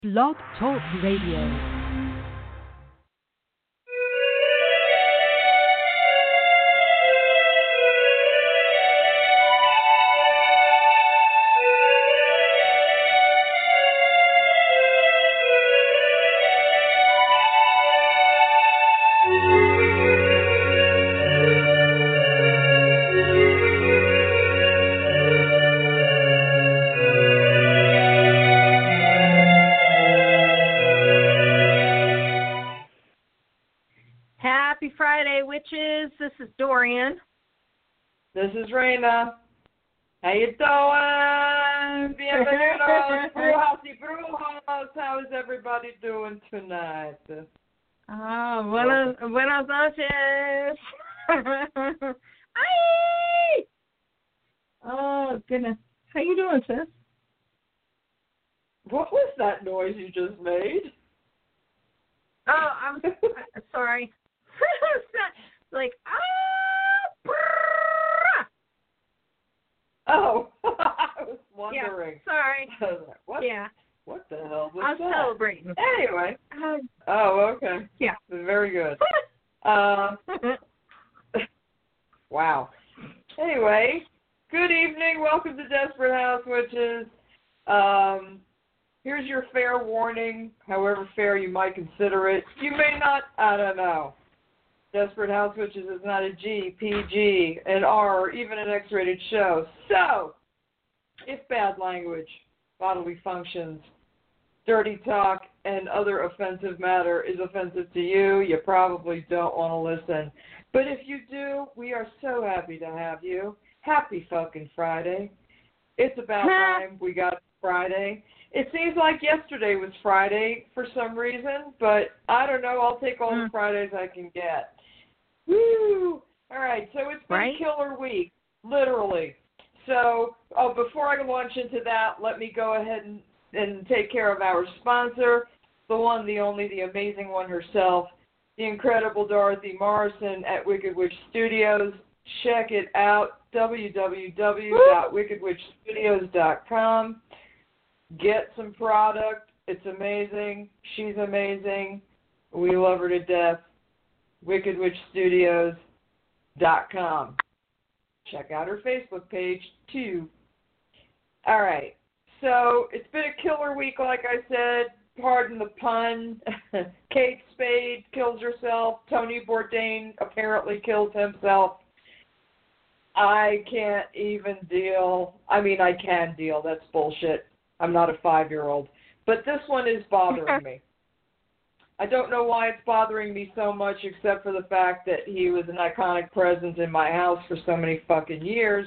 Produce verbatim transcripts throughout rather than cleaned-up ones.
Blog Talk Radio. Happy Friday, witches. This is Dorian. This is Raina. How you doing? Bienvenidos, Brujas y Brujas. How is everybody doing tonight? Oh, buenas, buenas noches. Hi. Oh, goodness. How you doing, sis? What was that noise you just made? Oh, I'm sorry. like, ah, oh, I was wondering. Yeah, sorry. I was like, what? Yeah. What the hell was I was that? celebrating. Anyway. Uh, Oh, okay. yeah. Very good. Uh, wow. Anyway, good evening. Welcome to Desperate House Witches. Um, here's your fair warning, however fair you might consider it. You may not, I don't know. Desperate House Witches is not a G, P G, an R, or even an X-rated show. So, if bad language, bodily functions, dirty talk, and other offensive matter is offensive to you, you probably don't want to listen. But if you do, we are so happy to have you. Happy fucking Friday. It's about time we got Friday. It seems like yesterday was Friday for some reason, but I don't know. I'll take all the Fridays I can get. Woo! All right, so it's been right? a killer week, literally. So oh, before I launch into that, let me go ahead and, and take care of our sponsor, the one, the only, the amazing one herself, the incredible Dorothy Morrison at Wicked Witch Studios. Check it out, w w w dot wicked witch studios dot com. Get some product. It's amazing. She's amazing. We love her to death. wicked witch studios dot com. Check out her Facebook page, too. All right. So it's been a killer week, like I said. Pardon the pun. Kate Spade kills herself. Tony Bourdain apparently kills himself. I can't even deal. I mean, I can deal. That's bullshit. I'm not a five-year-old. But this one is bothering me. I don't know why it's bothering me so much, except for the fact that he was an iconic presence in my house for so many fucking years.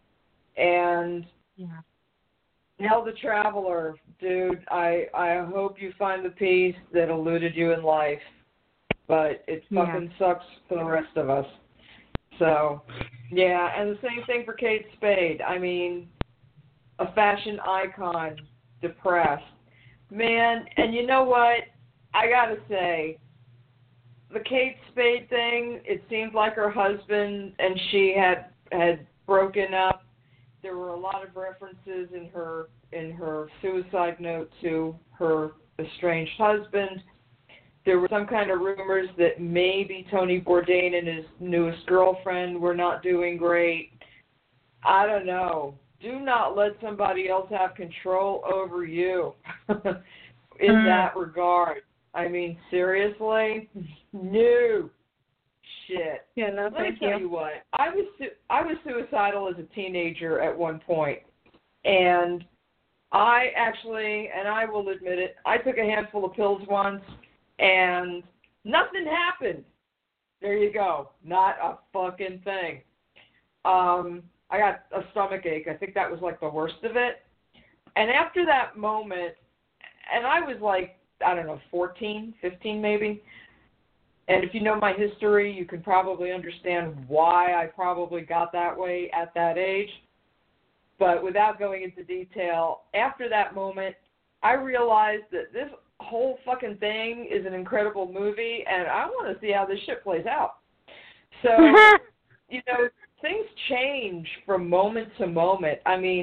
And yeah. Hell the Traveler, dude, I, I hope you find the peace that eluded you in life. But it fucking yeah. sucks for the rest of us. So, yeah, and the same thing for Kate Spade. I mean, a fashion icon, depressed. Man, and you know what? I gotta say, the Kate Spade thing, it seemed like her husband and she had had broken up. There were a lot of references in her in her suicide note to her estranged husband. There were some kind of rumors that maybe Tony Bourdain and his newest girlfriend were not doing great. I don't know. Do not let somebody else have control over you in mm. that regard. I mean, seriously? No. Shit. Yeah, no, Let thank me tell you. you what. I was su- I was suicidal as a teenager at one point, and I actually, and I will admit it, I took a handful of pills once, and nothing happened. There you go. Not a fucking thing. Um, I got a stomach ache. I think that was like the worst of it. And after that moment, and I was like, I don't know, fourteen, fifteen maybe. And if you know my history, you can probably understand why I probably got that way at that age. But without going into detail, after that moment, I realized that this whole fucking thing is an incredible movie, and I want to see how this shit plays out. So, you know, things change from moment to moment. I mean,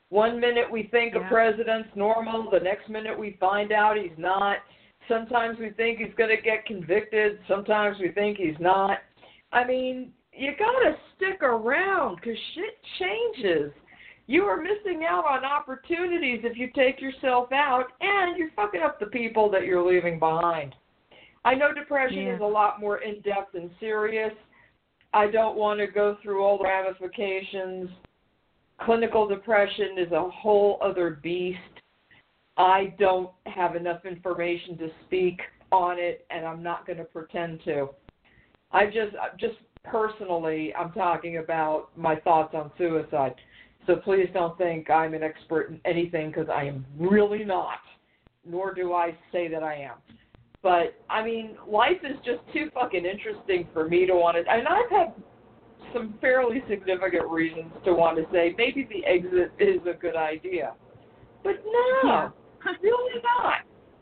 One minute we think Yeah. a president's normal, the next minute we find out he's not. Sometimes we think he's going to get convicted, sometimes we think he's not. I mean, you got to stick around because shit changes. You are missing out on opportunities if you take yourself out, and you're fucking up the people that you're leaving behind. I know depression Yeah. is a lot more in-depth and serious. I don't want to go through all the ramifications. Clinical depression is a whole other beast. I don't have enough information to speak on it, and I'm not going to pretend to. I just, just personally, I'm talking about my thoughts on suicide. So please don't think I'm an expert in anything, because I am really not, nor do I say that I am. But, I mean, life is just too fucking interesting for me to want to, and I've had some fairly significant reasons to want to say maybe the exit is a good idea. But no, Yeah. really not.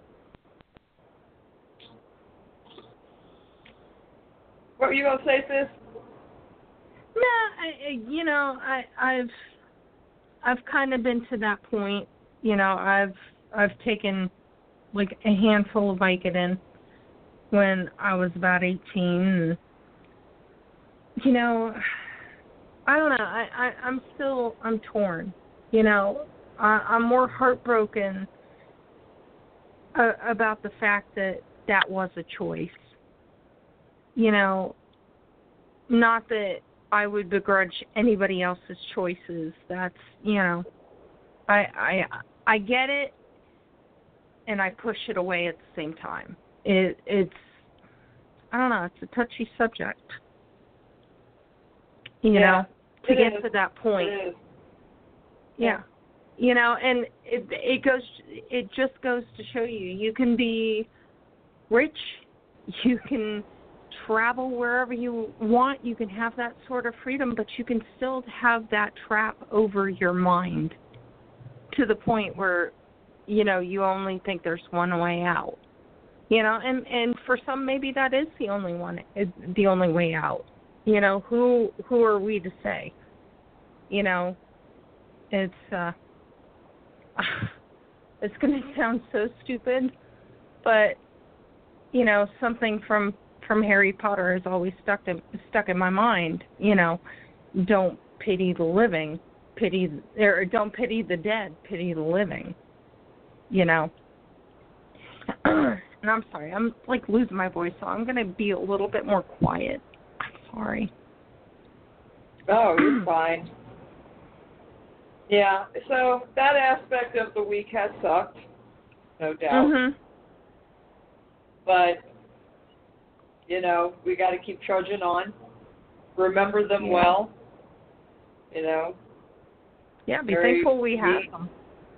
What were you going to say, sis? No, I, I- you know, I, I've, I've kind of been to that point. You know, I've, I've taken like a handful of Vicodin when I was about eighteen. And, you know, I don't know. I, I, I'm still, I'm torn. You know, I, I'm more heartbroken uh, about the fact that that was a choice. You know, not that I would begrudge anybody else's choices. That's, you know, I I I get it, and I push it away at the same time. It it's I don't know. It's a touchy subject. You Yeah, know, to it get is. to that point. It is. Yeah. You know, and it it goes it just goes to show you you can be rich, you can travel wherever you want, you can have that sort of freedom, but you can still have that trap over your mind to the point where, you know, you only think there's one way out. You know, and, and for some maybe that is the only one the only way out. You know, who who are we to say? You know, it's uh it's going to sound so stupid, but you know, something from from Harry Potter has always stuck in, stuck in my mind. You know, don't pity the living, pity or don't pity the dead, pity the living. You know, and I'm sorry, I'm like losing my voice, so I'm going to be a little bit more quiet. I'm sorry. Oh, you're fine. Yeah, so that aspect of the week has sucked, no doubt. Mhm. But, you know, we got to keep trudging on. Remember them Yeah. well. You know. Yeah, be Very thankful we have neat. them.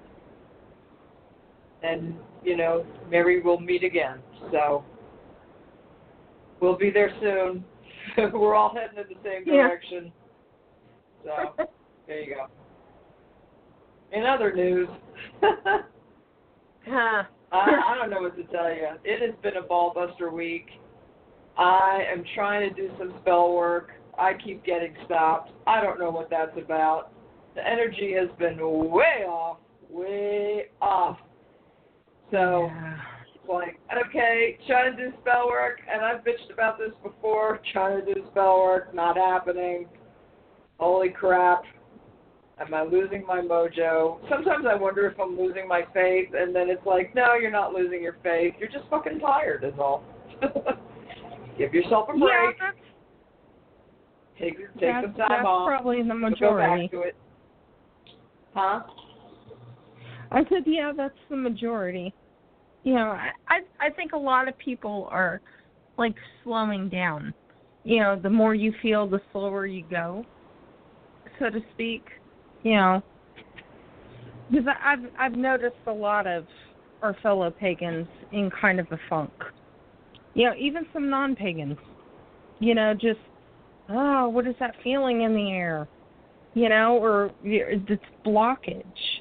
And, you know, maybe we'll meet again. So, we'll be there soon. We're all heading in the same Yeah. direction. So, there you go. In other news, Huh. I, I don't know what to tell you. It has been a ballbuster week. I am trying to do some spell work. I keep getting stopped. I don't know what that's about. The energy has been way off, way off. So, Yeah. it's like, okay, trying to do spell work, and I've bitched about this before, trying to do spell work, not happening. Holy crap. Am I losing my mojo? Sometimes I wonder if I'm losing my faith, and then it's like, no, you're not losing your faith. You're just fucking tired, is all. Give yourself a break. Yeah, that's, take take that's, some time that's off. probably the Go majority. back to it. Huh? I said, yeah, that's the majority. You know, I, I I think a lot of people are, like, slowing down. You know, the more you feel, the slower you go, so to speak. You know, because I've, I've noticed a lot of our fellow pagans in kind of a funk. You know, even some non-pagans. You know, just, oh, what is that feeling in the air? You know, or it's blockage.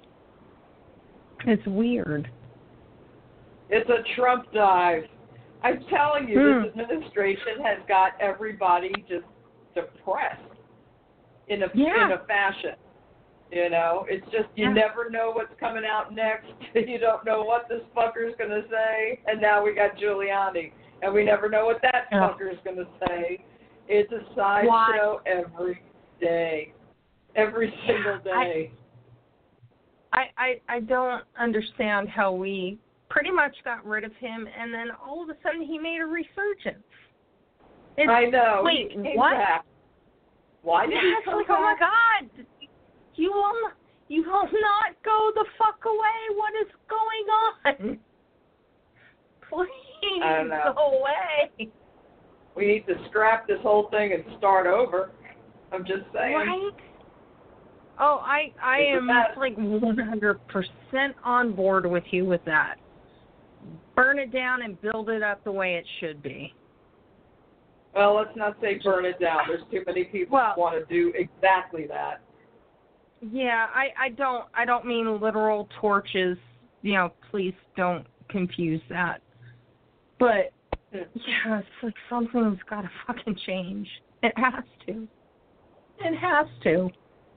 It's weird. It's a Trump dive. I'm telling you, Hmm. this administration has got everybody just depressed in a Yeah. in a fashion. You know, it's just you Yeah. never know what's coming out next. You don't know what this fucker's going to say. And now we got Giuliani, and we never know what that Yeah. fucker's going to say. It's a Why? sideshow every day, every single day. I, I I don't understand how we pretty much got rid of him, and then all of a sudden he made a resurgence. It's, I know. Wait, he came what? back. Why did Yes, he come like, back? oh my God, you will not, you will not go the fuck away. What is going on? Please I don't know. go away. We need to scrap this whole thing and start over. I'm just saying. Right? Oh, I I It's a am mess. like one hundred percent on board with you with that. Burn it down and build it up the way it should be. Well, let's not say burn it down. There's too many people Well- who want to do exactly that. Yeah, I, I don't I don't mean literal torches. You know, please don't confuse that. But yeah, it's like something's got to fucking change. It has to. It has to.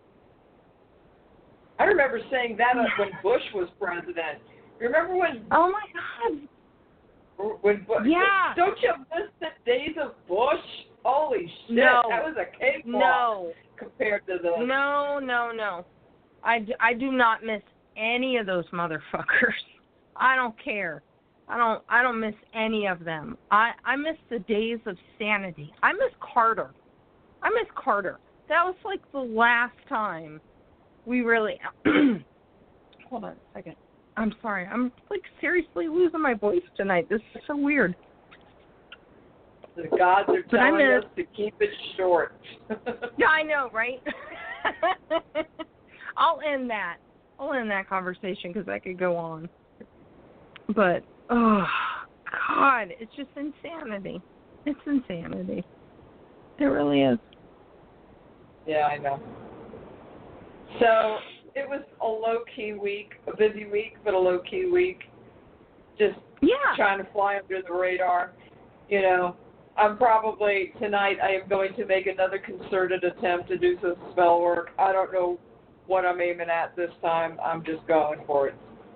I remember saying that when Bush was president. Remember when Oh my God. when Bush? Yeah. Don't you miss the days of Bush? Holy shit! No. That was a cakewalk No. compared to the. No, no, no. I, d- I do not miss any of those motherfuckers. I don't care. I don't I don't miss any of them. I, I miss the days of sanity. I miss Carter. I miss Carter. That was like the last time we really hold on a second. I'm sorry. I'm like seriously losing my voice tonight. This is so weird. The gods are But I telling miss- us to keep it short. Yeah, I know, right? I'll end that. I'll end that conversation because I could go on. But, oh, God, it's just insanity. It's insanity. It really is. Yeah, I know. So it was a low-key week, a busy week, but a low-key week. Just Yeah. trying to fly under the radar. You know, I'm probably, tonight I am going to make another concerted attempt to do some spell work. I don't know what I'm aiming at this time. I'm just going for it.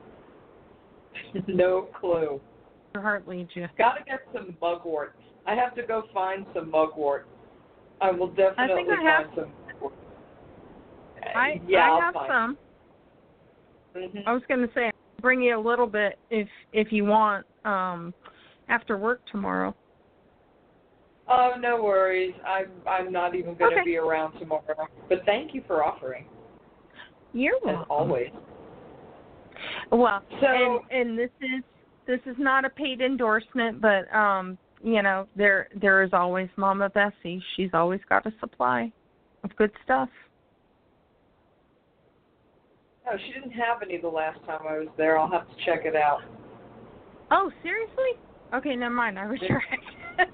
No clue. Your heart leads you. Got to get some mugwort. I have to go find some mugwort. I will definitely I have- find some mugwort. I, yeah, I I'll have find some. Mm-hmm. I was going to say, I'll bring you a little bit if if you want um, after work tomorrow. Oh, no worries. I'm I'm not even going to Okay. be around tomorrow. But thank you for offering, You're as welcome. always. Well, So- and and this is this is not a paid endorsement, but um, you know, there there is always Mama Bessie. She's always got a supply of good stuff. No, she didn't have any the last time I was there. I'll have to check it out. Oh, seriously? Okay, never mind. I retract.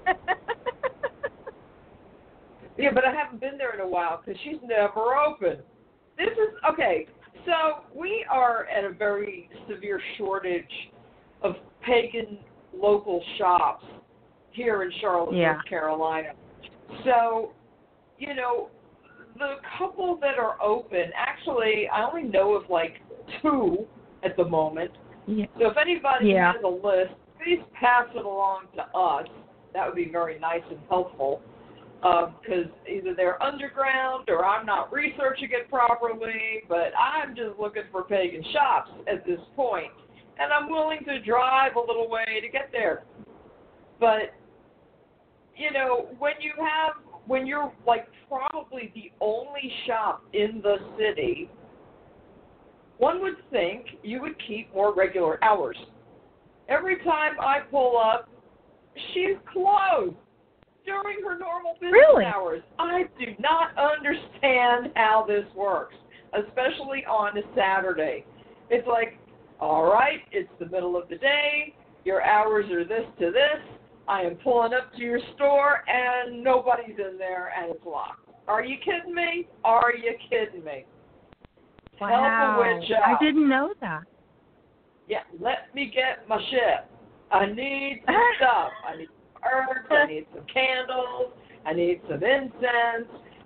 Yeah, but I haven't been there in a while because she's never open. This is, okay, so we are at a very severe shortage of pagan local shops here in Charlotte, Yeah. North Carolina. So, you know, the couple that are open, actually, I only know of like two at the moment. Yeah. So if anybody Yeah. has a list, please pass it along to us. That would be very nice and helpful. Because um, either they're underground or I'm not researching it properly, but I'm just looking for pagan shops at this point. And I'm willing to drive a little way to get there. But, you know, when you have, when you're like probably the only shop in the city, one would think you would keep more regular hours. Every time I pull up, she's closed during her normal business Really? hours. I do not understand how this works, especially on a Saturday. It's like, all right, it's the middle of the day, your hours are this to this, I am pulling up to your store, and nobody's in there, and it's locked. Are you kidding me? Are you kidding me? Wow. Help a witch out. I didn't know that. Yeah, let me get my shit. I need some stuff. I need herbs. I need some candles. I need some incense.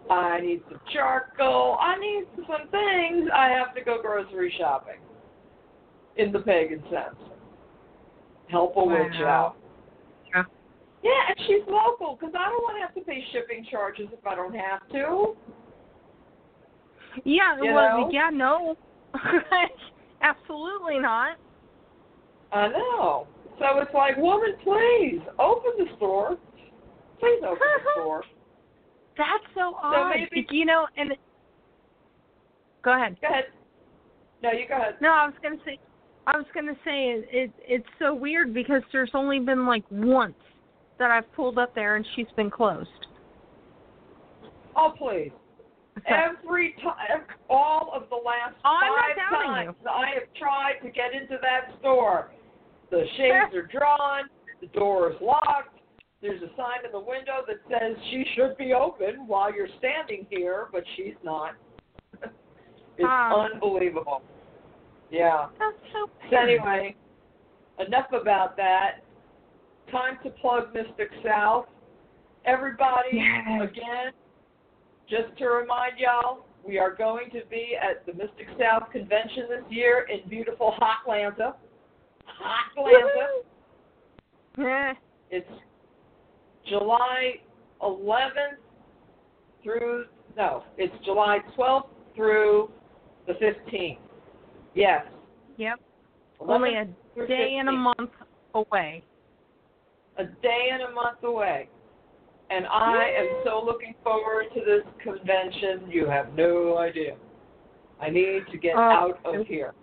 I need some charcoal. I need some things. I have to go grocery shopping. In the pagan sense. Help a Wow. witch out. Yeah. Yeah, and she's local because I don't want to have to pay shipping charges if I don't have to. Yeah, You well, know? yeah, no. Absolutely not. I know. So it's like, woman, please, open the store. Please open the store. That's so So odd. maybe, You know, and go ahead. go ahead. No, you go ahead. No, I was gonna say, I was gonna say it, it. It's so weird because there's only been like once that I've pulled up there and she's been closed. Oh, please. So, Every time, all of the last Oh, I'm five not doubting times I have tried to get into that store, the shades are drawn, the door is locked, there's a sign in the window that says she should be open while you're standing here, but she's not. It's Ah. unbelievable. Yeah. That's so So weird. anyway, enough about that. Time to plug Mystic South. Everybody, Yes. again, just to remind y'all, we are going to be at the Mystic South Convention this year in beautiful Hotlanta. Hotlanta. Yeah. It's July eleventh through, no, it's July twelfth through the fifteenth. Yes. Yep. Only a through day and a fifteenth. month away. A day and a month away. And I am so looking forward to this convention, you have no idea. I need to get Oh. out of here.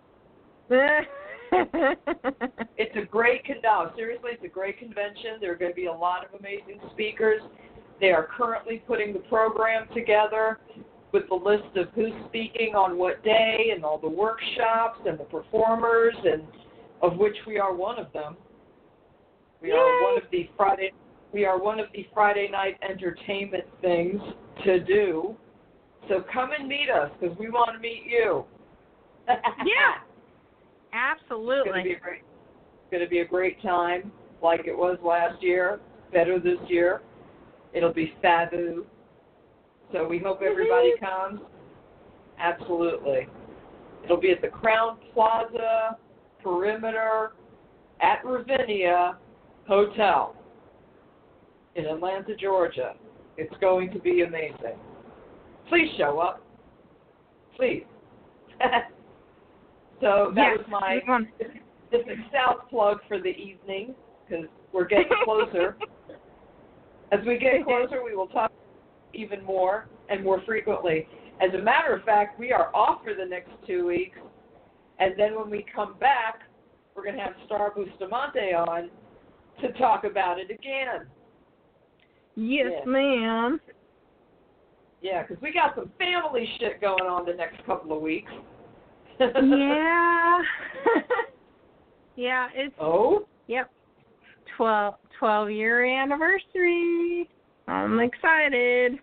It's a great con- no, seriously, it's a great convention. There are going to be a lot of amazing speakers. They are currently putting the program together with the list of who's speaking on what day and all the workshops and the performers, and of which we are one of them. We Yay. are one of the Friday we are one of the Friday night entertainment things to do. So come and meet us because we want to meet you. Yeah. It's going to Absolutely. be a great, it's going to be a great time, like it was last year. Better this year. It'll be fabu. So we hope everybody comes. Absolutely. It'll be at the Crown Plaza Perimeter at Ravinia Hotel in Atlanta, Georgia. It's going to be amazing. Please show up. Please. So that Yes, was my we want- this is South plug for the evening because we're getting closer. As we get closer, we will talk even more and more frequently. As a matter of fact, we are off for the next two weeks, and then when we come back, we're going to have Star Bustamante on to talk about it again. Yes, Yeah. ma'am. Yeah, because we got some family shit going on the next couple of weeks. Yeah. Yeah, it's Oh? yep. Twelve twelve year anniversary. I'm excited.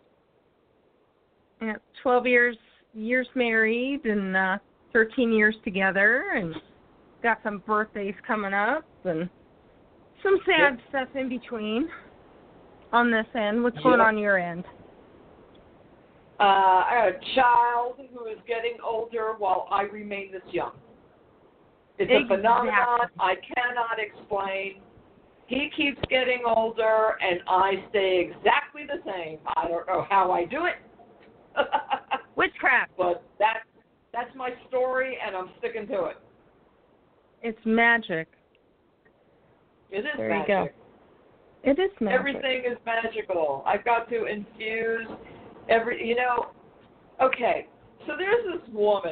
Yeah, twelve years years married and uh thirteen years together, and got some birthdays coming up and some sad Yep. stuff in between on this end. What's Yep. going on your end? Uh, I have a child who is getting older while I remain this young. It's Exactly. a phenomenon I cannot explain. He keeps getting older, and I stay exactly the same. I don't know how I do it. Witchcraft. But that, that's my story, and I'm sticking to it. It's magic. It is There you magic. go. It is magic. Everything is magical. I've got to infuse every, you know, okay, so there's this woman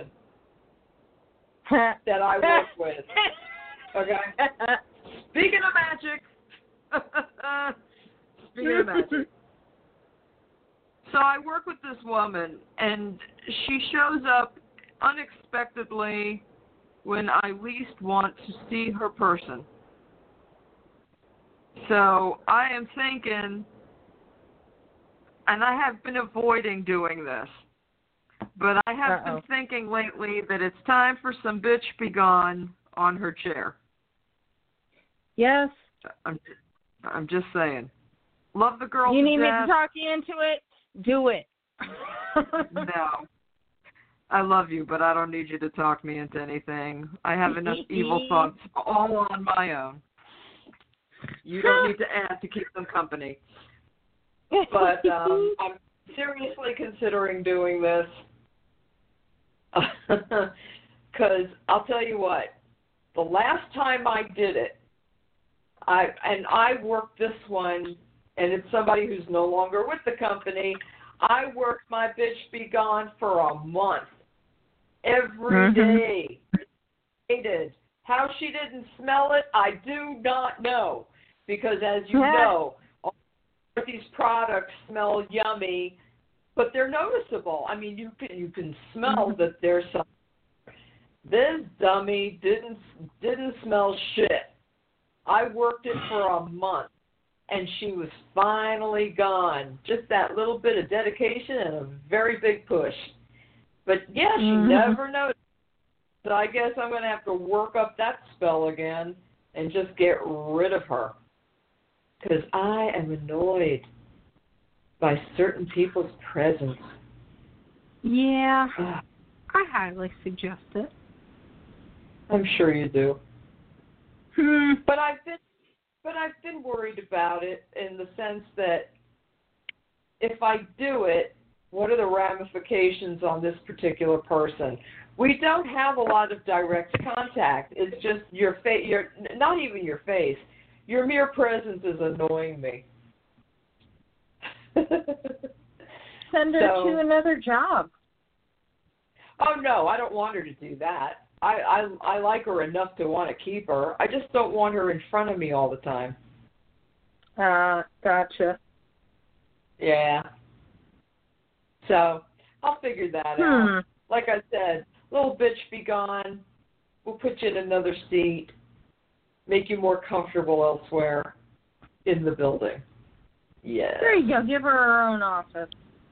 that I work with, okay? Speaking of magic, speaking of magic. So I work with this woman, and she shows up unexpectedly when I least want to see her person. So I am thinking, and I have been avoiding doing this, but I have Uh-oh. been thinking lately that it's time for some bitch be gone on her chair. Yes. I'm, I'm just saying. Love the girl You to need me death. to talk you into it? Do it. No. I love you, but I don't need you to talk me into anything. I have enough evil thoughts all on my own. You don't need to add to keep them company. But um, I'm seriously considering doing this. Because I'll tell you what, the last time I did it, I and I worked this one, and it's somebody who's no longer with the company. I worked my bitch be gone for a month, every mm-hmm. day. Hated. How she didn't smell it, I do not know, because as you know, all these products smell yummy, but they're noticeable. I mean, you can you can smell mm-hmm. that there's some. This dummy didn't didn't smell shit. I worked it for a month, and she was finally gone. Just that little bit of dedication and a very big push. But, yeah, she mm-hmm. never noticed. So I guess I'm going to have to work up that spell again and just get rid of her. Because I am annoyed by certain people's presence. Yeah, I highly suggest it. I'm sure you do. Hmm. But I've been, but I've been worried about it in the sense that if I do it, what are the ramifications on this particular person? We don't have a lot of direct contact. It's just your face. Your not even your face. Your mere presence is annoying me. Send her so, to another job. Oh no, I don't want her to do that. I, I I like her enough to want to keep her. I just don't want her in front of me all the time. Uh, gotcha. Yeah. So, I'll figure that hmm. out. Like I said, little bitch be gone. We'll put you in another seat. Make you more comfortable elsewhere in the building. Yeah. There you go. Give her her own office.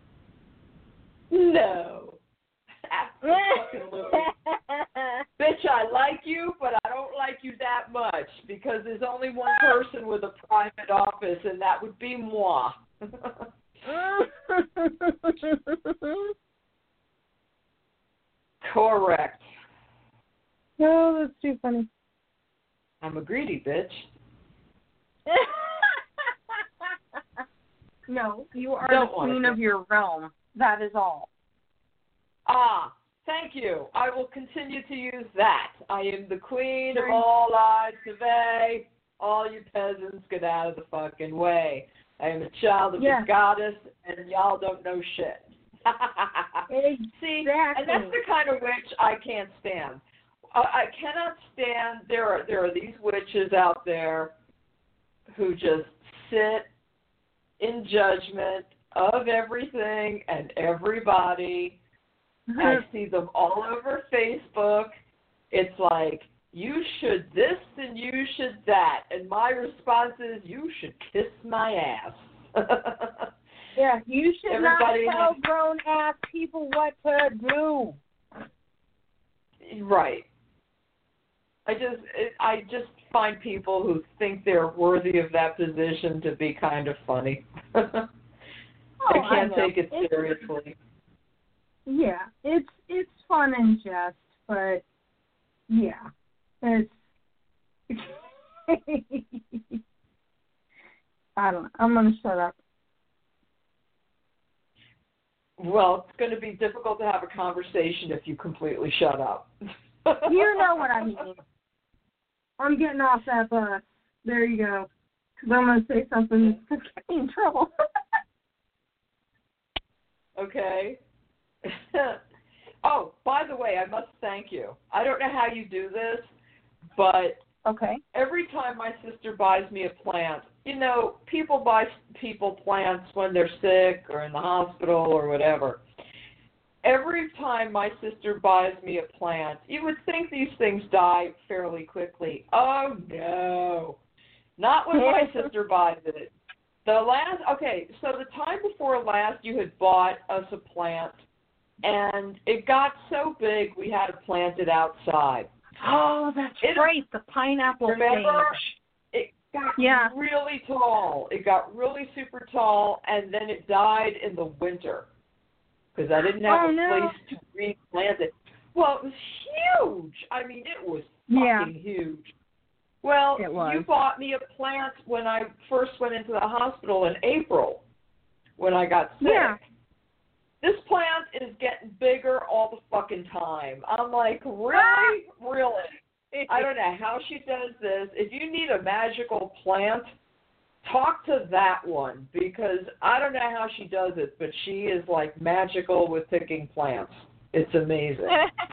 No. Absolutely. Bitch, I like you, but I don't like you that much because there's only one person with a private office, and that would be moi. Correct. No, that's too funny. I'm a greedy bitch. No, you are don't the queen of your realm. That is all. Ah, thank you. I will continue to use that. I am the queen of all lives of A. All you peasants, get out of the fucking way. I am a child of yeah. the goddess, and y'all don't know shit. Exactly. See, and that's the kind of witch I can't stand. I, I cannot stand, there are, there are these witches out there who just sit in judgment of everything and everybody. I see them all over Facebook. It's like, you should this and you should that. And my response is, you should kiss my ass. Yeah, you should Everybody not tell has... grown-ass people what to do. Right. I just, I just find people who think they're worthy of that position to be kind of funny. oh, I can't I take it it's, seriously. Yeah, it's it's fun and jest, but yeah, it's. I don't know. I'm gonna shut up. Well, it's going to be difficult to have a conversation if you completely shut up. You know what I mean. I'm getting off that bus. There you go. Because I'm going to say something that's going to get me in trouble. Okay. Oh, by the way, I must thank you. I don't know how you do this, but okay. Every time my sister buys me a plant, you know, people buy people plants when they're sick or in the hospital or whatever. Every time my sister buys me a plant, you would think these things die fairly quickly. Oh, no. Not when my sister buys it. The last, okay, so the time before last you had bought us a plant, and it got so big we had to plant it outside. Oh, that's it, right, the pineapple remember, stage. It got yeah. really tall. It got really super tall, and then it died in the winter. because I didn't have oh, a no. place to replant it. Well, it was huge. I mean, it was fucking Yeah. huge. Well, It was. you bought me a plant when I first went into the hospital in April when I got sick. Yeah. This plant is getting bigger all the fucking time. I'm like, really? Ah! Really? I don't know how she does this. If you need a magical plant, talk to that one, because I don't know how she does it, but she is like magical with picking plants. It's amazing.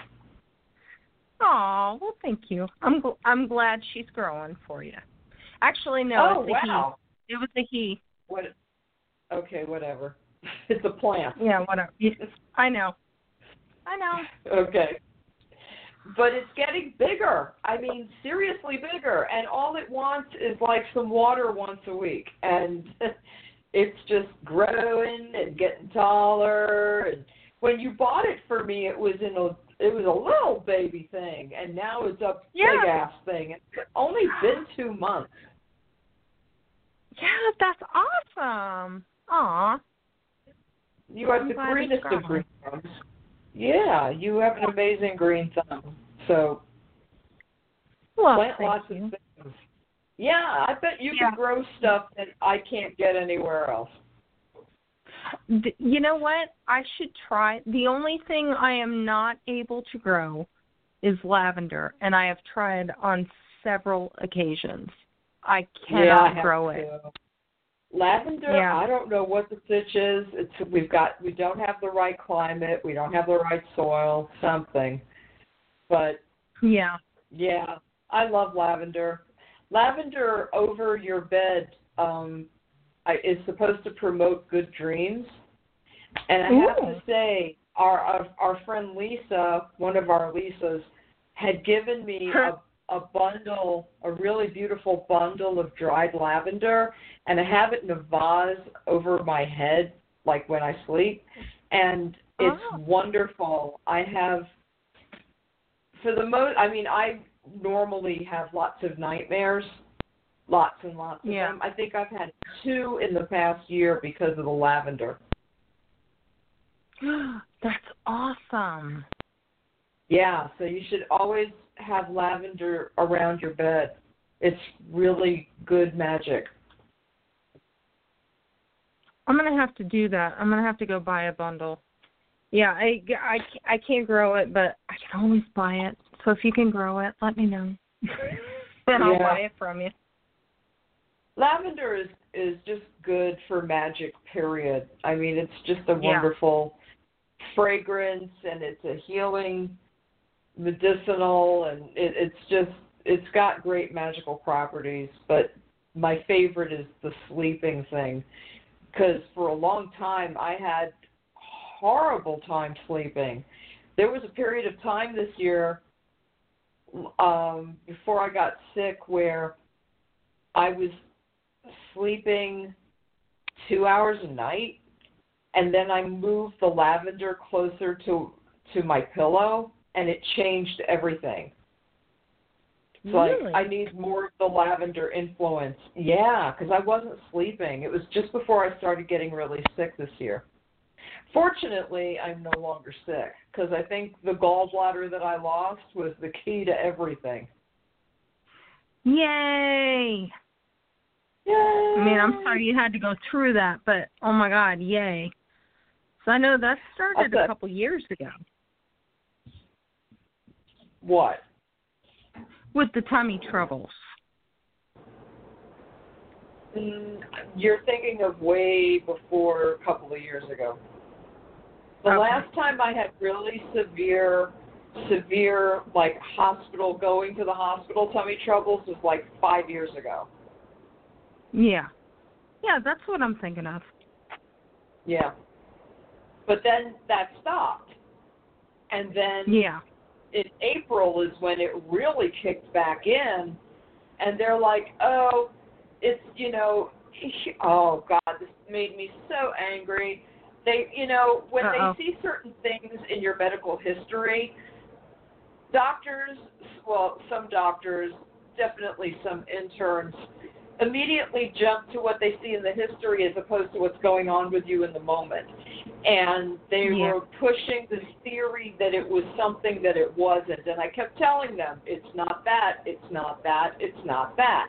Oh, well, thank you. I'm gl- I'm glad she's growing for you. Actually, no, Oh, it's a wow. he. It was a he. What? Okay, whatever. It's a plant. Yeah, whatever. I know. I know. Okay. But it's getting bigger. I mean, seriously bigger. And all it wants is like some water once a week. And it's just growing and getting taller. And when you bought it for me, it was in a it was a little baby thing, and now it's a Yeah. big ass thing. It's only been two months. Yeah, that's awesome. Aw. You have I'm the glad it's greenest of growing. green thumbs. Yeah, you have an amazing green thumb. So Well, plant thank lots you. of things. Yeah, I bet you Yeah. can grow stuff that I can't get anywhere else. D- You know what? I should try. The only thing I am not able to grow is lavender, and I have tried on several occasions. I cannot yeah, I have grow to. it. Lavender, Yeah. I don't know what the stitch is. It's we've got we don't have the right climate, we don't have the right soil, something. But Yeah. yeah, I love lavender. Lavender over your bed um, I, is supposed to promote good dreams. And I have Ooh. to say, our, our our friend Lisa, one of our Lisas, had given me Her- a, a bundle, a really beautiful bundle of dried lavender, and I have it in a vase over my head, like when I sleep. And it's Oh. wonderful. I have, for the most, I mean, I normally have lots of nightmares, lots and lots of Yeah. them. I think I've had two in the past year because of the lavender. That's awesome. Yeah, so you should always have lavender around your bed. It's really good magic. I'm going to have to do that. I'm going to have to go buy a bundle. Yeah, I, I, I can't grow it, but I can always buy it. So if you can grow it, let me know. And I'll Yeah. buy it from you. Lavender is, is just good for magic, period. I mean, it's just a Yeah. wonderful fragrance, and it's a healing medicinal, and it, it's just, it's got great magical properties. But my favorite is the sleeping thing, because for a long time I had horrible time sleeping. There was a period of time this year um, before I got sick where I was sleeping two hours a night, and then I moved the lavender closer to to my pillow, and it changed everything. It's Really? like I need more of the lavender influence. Yeah, because I wasn't sleeping. It was just before I started getting really sick this year. Fortunately, I'm no longer sick, because I think the gallbladder that I lost was the key to everything. Yay! Yay! I mean, I'm sorry you had to go through that, but oh my God, yay! So I know that started Okay. a couple years ago What? with the tummy troubles. Mm, You're thinking of way before a couple of years ago. The Okay. last time I had really severe, severe, like hospital, going to the hospital tummy troubles was like five years ago. Yeah. Yeah, that's what I'm thinking of. Yeah. But then that stopped. And then Yeah. in April is when it really kicked back in. And they're like, oh, it's, you know, oh, God, this made me so angry. They, you know, when Uh-oh. they see certain things in your medical history, doctors, well, some doctors, definitely some interns, immediately jump to what they see in the history as opposed to what's going on with you in the moment. And they Yeah. were pushing this theory that it was something that it wasn't. And I kept telling them, it's not that, it's not that, it's not that.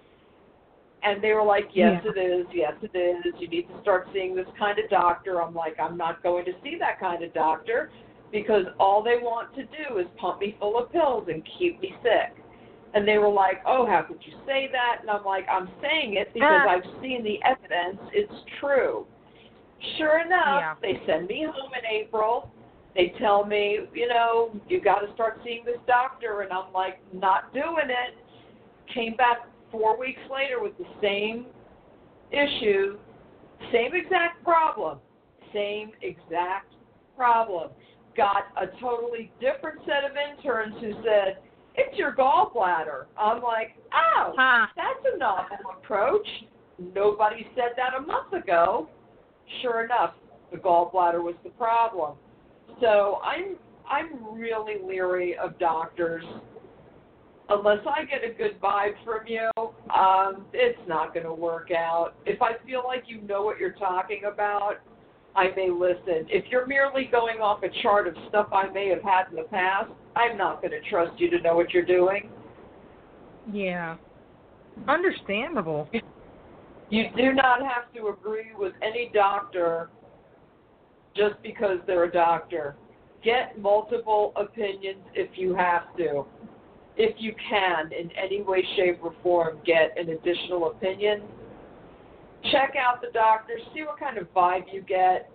And they were like, yes, Yeah. it is, yes, it is. You need to start seeing this kind of doctor. I'm like, I'm not going to see that kind of doctor because all they want to do is pump me full of pills and keep me sick. And they were like, oh, how could you say that? And I'm like, I'm saying it because Ah. I've seen the evidence. It's true. Sure enough, Yeah. they send me home in April. They tell me, you know, you got to start seeing this doctor. And I'm like, not doing it. Came back four weeks later with the same issue, same exact problem, same exact problem. Got a totally different set of interns who said, it's your gallbladder. I'm like, oh, Huh. that's a novel approach. Nobody said that a month ago. Sure enough, the gallbladder was the problem. So I'm I'm really leery of doctors. Unless I get a good vibe from you, um, it's not going to work out. If I feel like you know what you're talking about, I may listen. If you're merely going off a chart of stuff I may have had in the past, I'm not going to trust you to know what you're doing. Yeah. Understandable. You do not have to agree with any doctor just because they're a doctor. Get multiple opinions if you have to. If you can, in any way, shape, or form, get an additional opinion. Check out the doctor, see what kind of vibe you get,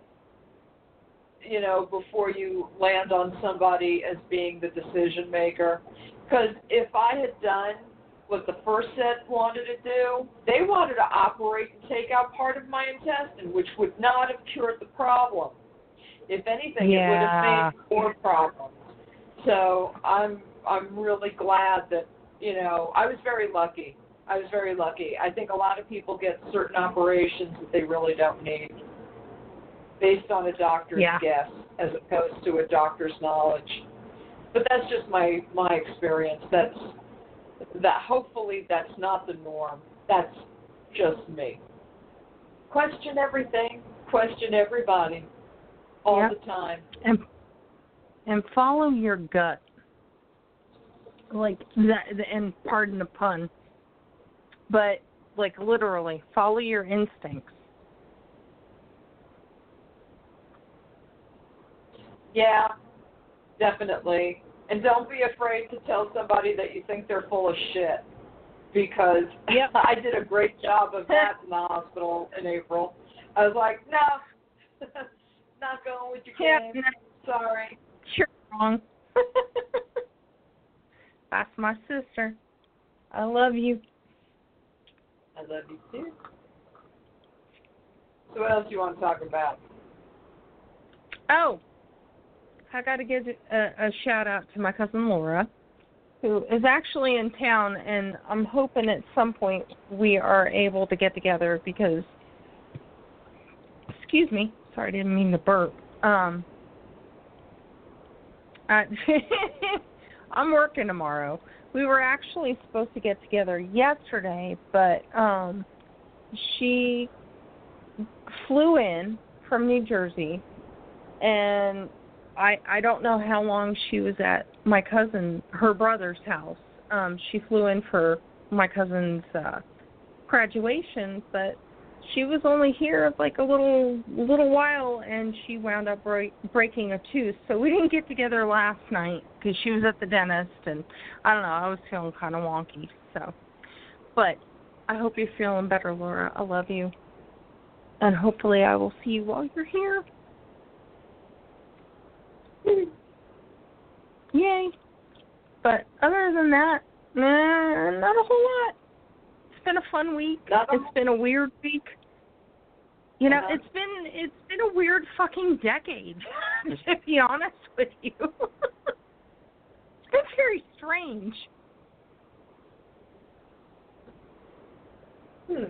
you know, before you land on somebody as being the decision maker. Because if I had done what the first set wanted to do, they wanted to operate and take out part of my intestine, which would not have cured the problem. If anything, Yeah. it would have made more problems. So I'm I'm really glad that, you know, I was very lucky. I was very lucky. I think a lot of people get certain operations that they really don't need based on a doctor's Yeah. guess as opposed to a doctor's knowledge. But that's just my, my experience. That's that. Hopefully that's not the norm. That's just me. Question everything. Question everybody. All Yep. the time. And and follow your gut. Like that, and pardon the pun, but like literally, follow your instincts. Yeah, definitely. And don't be afraid to tell somebody that you think they're full of shit, because Yep. I did a great job of that in the hospital in April. I was like, no, not going with your Yeah, game. no. Sorry. You're wrong. That's my sister. I love you. I love you too. So what else do you want to talk about? Oh, I got to give a, a shout out to my cousin Laura, who is actually in town, and I'm hoping at some point we are able to get together because, excuse me, sorry, I didn't mean to burp. Um, I, I'm working tomorrow. We were actually supposed to get together yesterday, but um, she flew in from New Jersey, and I I don't know how long she was at my cousin, her brother's house. Um, she flew in for my cousin's uh, graduation, but she was only here like a little little while, and she wound up break, breaking a tooth. So we didn't get together last night because she was at the dentist, and I don't know, I was feeling kind of wonky. So, but I hope you're feeling better, Laura. I love you, and hopefully I will see you while you're here. Yay! But other than that, nah, not a whole lot. It's been a fun week. Not a- It's been a weird week. You know, Uh-huh. it's been it's been a weird fucking decade, to be honest with you. It's been very strange. Hmm.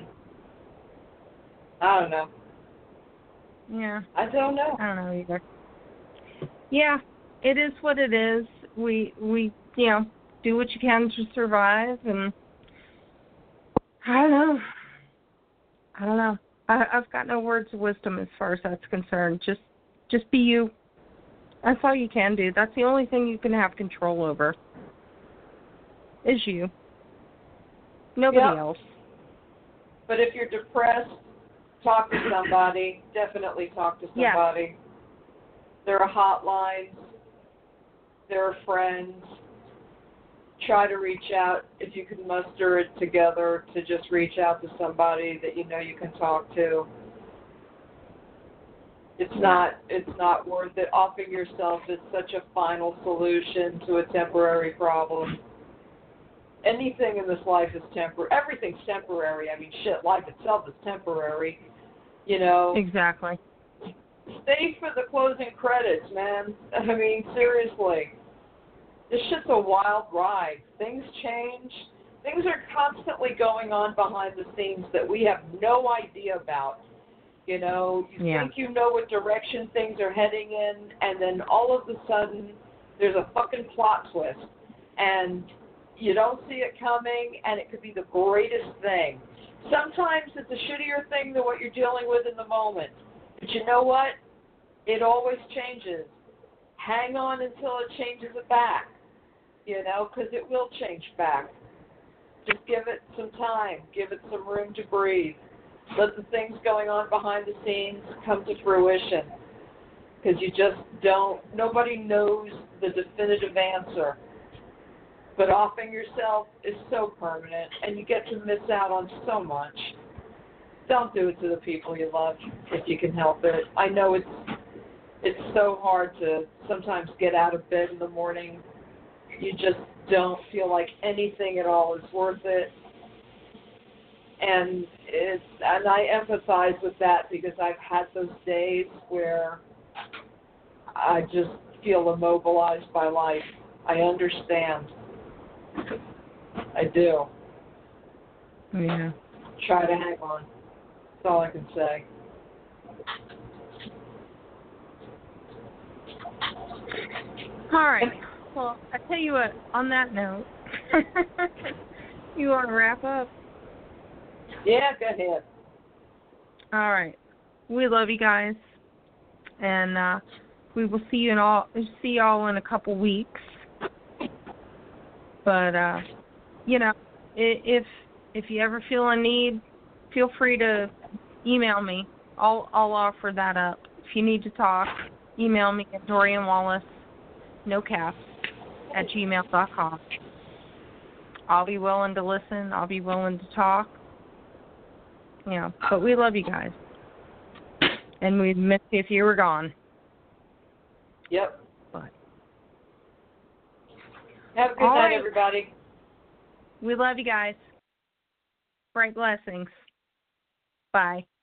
I don't know. Yeah, I don't know. I don't know either. Yeah, it is what it is. We we you know do what you can to survive, and I don't know. I don't know. I, I've got no words of wisdom as far as that's concerned. Just, just be you. That's all you can do. That's the only thing you can have control over. Is you. Nobody Yep. else. But if you're depressed, talk to somebody. Definitely talk to somebody. Yeah. There are hotlines. There are friends. Try to reach out if you can muster it together to just reach out to somebody that you know you can talk to. It's Yeah. not it's not worth it. Offing yourself is such a final solution to a temporary problem. Anything in this life is temporary. Everything's temporary. I mean, shit, life itself is temporary. You know. Exactly. Stay for the closing credits, man. I mean, seriously. This shit's a wild ride. Things change. Things are constantly going on behind the scenes that we have no idea about. You know, you Yeah. think you know what direction things are heading in, and then all of a sudden there's a fucking plot twist. And you don't see it coming, and it could be the greatest thing. Sometimes it's a shittier thing than what you're dealing with in the moment. But you know what? It always changes. Hang on until it changes it back, you know, because it will change back. Just give it some time. Give it some room to breathe. Let the things going on behind the scenes come to fruition, because you just don't, nobody knows the definitive answer. But offing yourself is so permanent, and you get to miss out on so much. Don't do it to the people you love if you can help it. I know it's it's so hard to sometimes get out of bed in the morning. You just don't feel like anything at all is worth it. And it's and I empathize with that because I've had those days where I just feel immobilized by life. I understand. I do. Yeah. Try to hang on. That's all I can say. All right. Well, I tell you what, on that note, you want to wrap up? Yeah, go ahead. All right. We love you guys. And uh, we will see you in all see y'all in a couple weeks. But uh, you know, if if you ever feel a need, feel free to email me. I'll I'll offer that up. If you need to talk, email me at Dorian Wallace, no caps, at gmail dot com. I'll be willing to listen. I'll be willing to talk. You know, but we love you guys. And we'd miss you if you were gone. Yep. But have a good all night, right. everybody. We love you guys. Bright blessings. Bye.